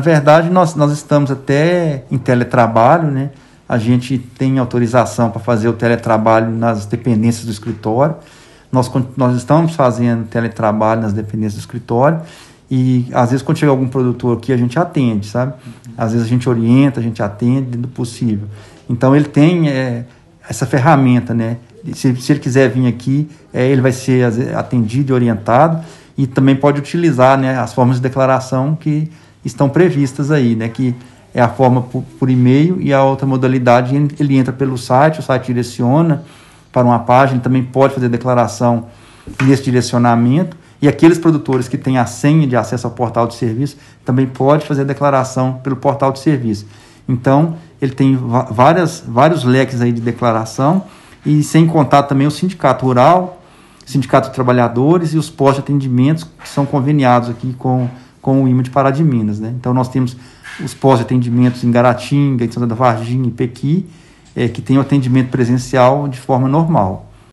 verdade, nós estamos até em teletrabalho, né? A gente tem autorização para fazer o teletrabalho nas dependências do escritório. Nós estamos fazendo teletrabalho nas dependências do escritório e, às vezes, quando chega algum produtor aqui, a gente atende, sabe? Às vezes a gente orienta, a gente atende dentro do possível. Então, ele tem essa ferramenta, né? Se ele quiser vir aqui, ele vai ser atendido e orientado e também pode utilizar, né, as formas de declaração que estão previstas aí, né? Que é a forma por e-mail e a outra modalidade, ele entra pelo site, o site direciona para uma página, também pode fazer declaração nesse direcionamento, e aqueles produtores que têm a senha de acesso ao portal de serviço também pode fazer declaração pelo portal de serviço. Então, ele tem vários leques aí de declaração, e sem contar também o sindicato rural, sindicato de trabalhadores e os postos de atendimentos que são conveniados aqui com o IMA de Pará de Minas, né? Então, nós temos os postos de atendimentos em Garatinga, em Santa da Varginha, em Pequi, que tem o atendimento presencial de forma normal.